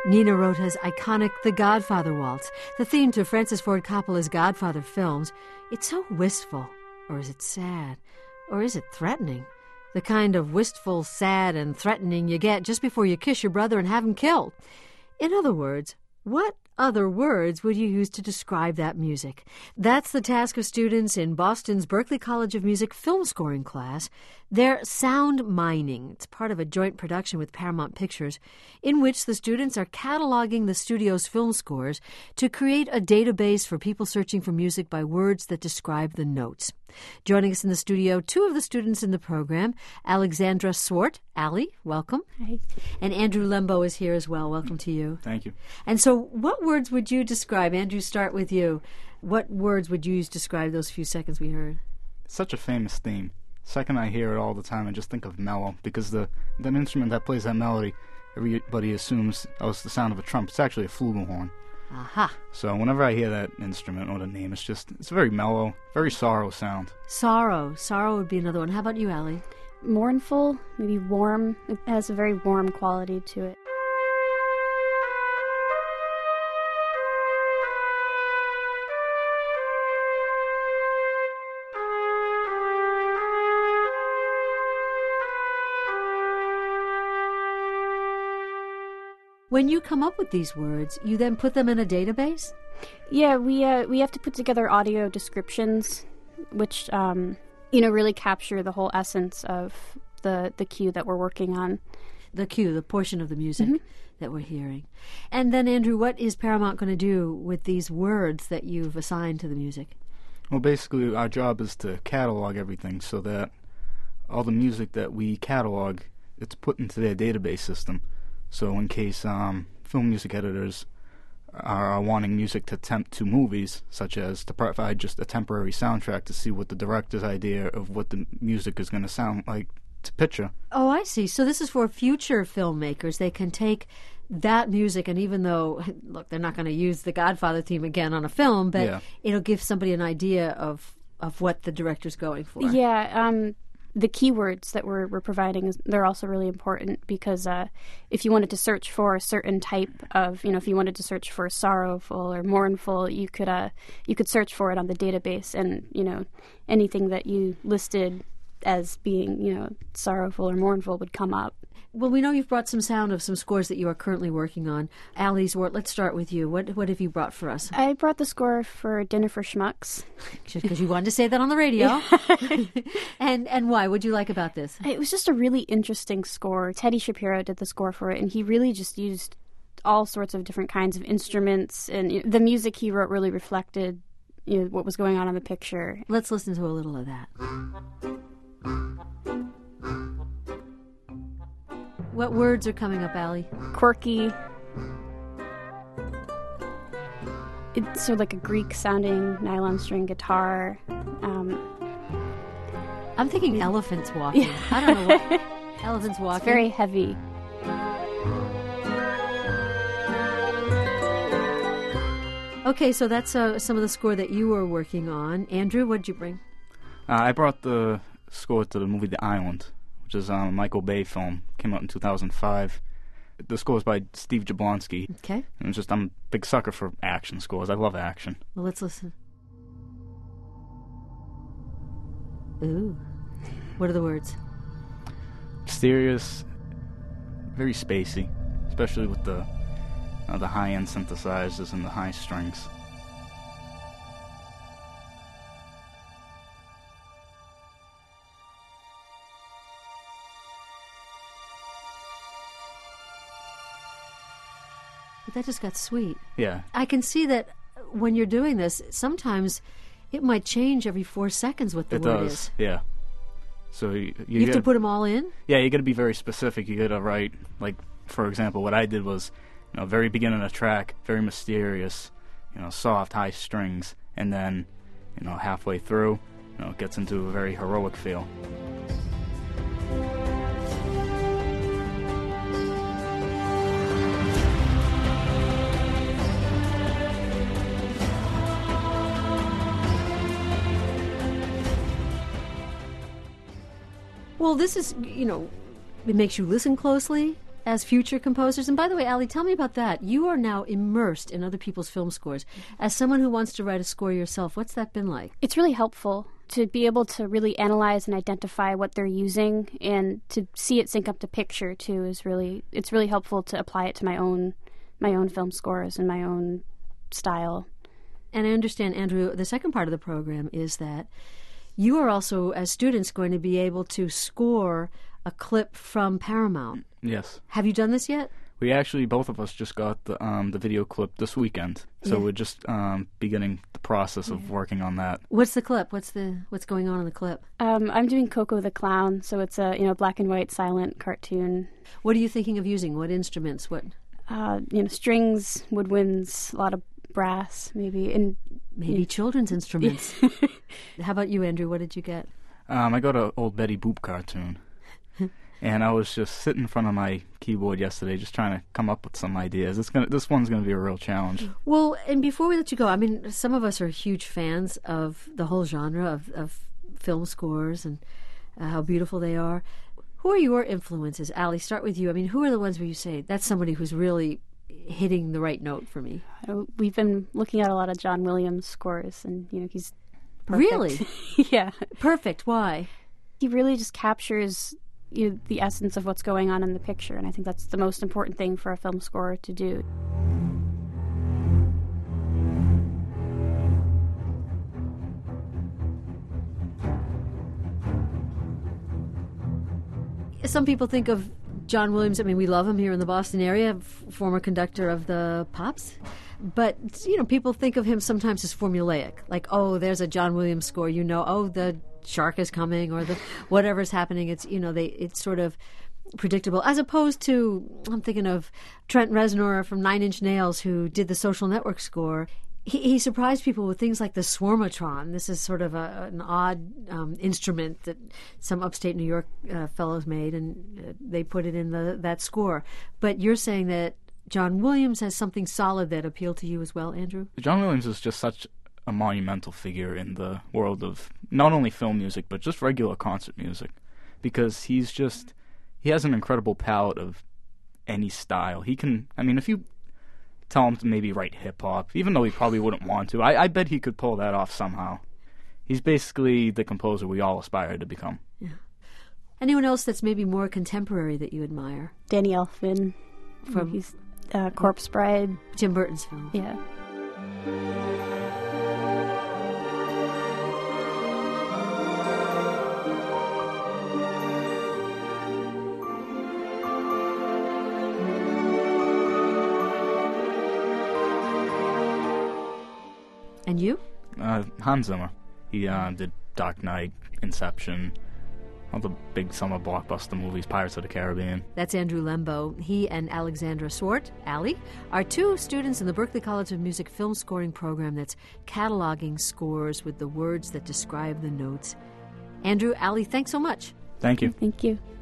Nina Rota's iconic The Godfather Waltz, the theme to Francis Ford Coppola's Godfather films. It's so wistful. Or is it sad? Or is it threatening? The kind of wistful, sad, and threatening you get just before you kiss your brother and have him killed. In other words, what other words would you use to describe that music? That's the task of students in Boston's Berklee College of Music film scoring class. They're sound mining. It's part of a joint production with Paramount Pictures, in which the students are cataloging the studio's film scores to create a database for people searching for music by words that describe the notes. Joining us in the studio, two of the students in the program, Alexandra Swart. Allie, welcome. Hi. And Andrew Lembo is here as well. Welcome to you. Thank you. And so what words would you describe? Andrew, start with you. What words would you use to describe those few seconds we heard? It's such a famous theme. Second I hear it all the time, I just think of mellow, because the instrument that plays that melody, everybody assumes, oh, it's the sound of a trumpet. It's actually a flugelhorn. Aha. So whenever I hear that instrument or the name, it's a very mellow, very sorrow sound. Sorrow. Sorrow would be another one. How about you, Allie? Mournful, maybe warm. It has a very warm quality to it. When you come up with these words, you then put them in a database? Yeah, we have to put together audio descriptions, which really capture the whole essence of the cue that we're working on. The cue, the portion of the music that we're hearing. And then, Andrew, what is Paramount going to do with these words that you've assigned to the music? Well, basically, our job is to catalog everything so that all the music that we catalog, it's put into their database system. So in case film music editors are wanting music to tempt to movies, such as to provide just a temporary soundtrack to see what the director's idea of what the music is going to sound like to picture. Oh, I see. So this is for future filmmakers. They can take that music, and even though, look, they're not going to use the Godfather theme again on a film, but it'll give somebody an idea of what the director's going for. Yeah, the keywords that we're providing, they're also really important because if you wanted to search for a certain type of, if you wanted to search for sorrowful or mournful, you could search for it on the database, and anything that you listed as being sorrowful or mournful would come up. Well, we know you've brought some sound of some scores that you are currently working on. Allie Swart, let's start with you. What have you brought for us? I brought the score for Dinner for Schmucks. Just because you wanted to say that on the radio. And why? What do you like about this? It was just a really interesting score. Teddy Shapiro did the score for it, and he really just used all sorts of different kinds of instruments, and the music he wrote really reflected what was going on in the picture. Let's listen to a little of that. What words are coming up, Allie? Quirky. It's sort of like a Greek-sounding nylon string guitar. I'm thinking elephants walking. I don't know what. Elephants walking. It's very heavy. Okay, so that's some of the score that you were working on. Andrew, what did you bring? I brought the score to the movie The Island, which is a Michael Bay film. Came out in 2005. The score is by Steve Jablonsky. Okay. And I'm a big sucker for action scores. I love action. Well, let's listen. Ooh. What are the words? Mysterious, very spacey, especially with the high-end synthesizers and the high strings. But that just got sweet. Yeah. I can see that when you're doing this, sometimes it might change every 4 seconds what the word is. Yeah. So you have to put them all in? Yeah, you got to be very specific. You got to write, like, for example, what I did was, very beginning of the track, very mysterious, soft, high strings, and then, halfway through, it gets into a very heroic feel. Well, this is, it makes you listen closely. as future composers? And by the way, Ali, tell me about that. You are now immersed in other people's film scores. As someone who wants to write a score yourself, what's that been like? It's really helpful to be able to really analyze and identify what they're using, and to see it sync up to picture too it's really helpful to apply it to my own film scores and my own style. And I understand, Andrew, the second part of the program is that you are also, as students, going to be able to score a clip from Paramount. Yes. Have you done this yet? We actually, both of us just got the video clip this weekend, so we're just beginning the process of working on that. What's the clip? What's going on in the clip? I'm doing Coco the Clown, so it's a black and white silent cartoon. What are you thinking of using? What instruments? What? Strings, woodwinds, a lot of brass, maybe, and maybe children's instruments. How about you, Andrew? What did you get? I got an old Betty Boop cartoon. And I was just sitting in front of my keyboard yesterday just trying to come up with some ideas. This one's going to be a real challenge. Well, and before we let you go, I mean, some of us are huge fans of the whole genre of film scores and how beautiful they are. Who are your influences? Ali, start with you. I mean, who are the ones where you say, that's somebody who's really hitting the right note for me? We've been looking at a lot of John Williams scores, and, he's perfect. Really? Yeah. Perfect. Why? He really just captures the essence of what's going on in the picture, and I think that's the most important thing for a film score to do. Some people think of John Williams, I mean, we love him here in the Boston area, former conductor of the Pops. But, people think of him sometimes as formulaic. Like, oh, there's a John Williams score, oh, the shark is coming, or the whatever's happening. It's, it's sort of predictable. As opposed to, I'm thinking of Trent Reznor from Nine Inch Nails, who did the Social Network score. He surprised people with things like the Swarmatron. This is sort of an odd instrument that some upstate New York fellows made, and they put it in that score. But you're saying that John Williams has something solid that appealed to you as well, Andrew? John Williams is just such a monumental figure in the world of not only film music, but just regular concert music. Because he has an incredible palette of any style. He can, if you tell him to maybe write hip-hop, even though he probably wouldn't want to, I bet he could pull that off somehow. He's basically the composer we all aspire to become. Yeah. Anyone else that's maybe more contemporary that you admire? Danny Elfman from Corpse Bride. Tim Burton's film. Yeah. And you? Hans Zimmer. He did Dark Knight, Inception, all the big summer blockbuster movies, Pirates of the Caribbean. That's Andrew Lembo. He and Alexandra Swart, Ali, are two students in the Berklee College of Music film scoring program that's cataloging scores with the words that describe the notes. Andrew, Ali, thanks so much. Thank you. Thank you.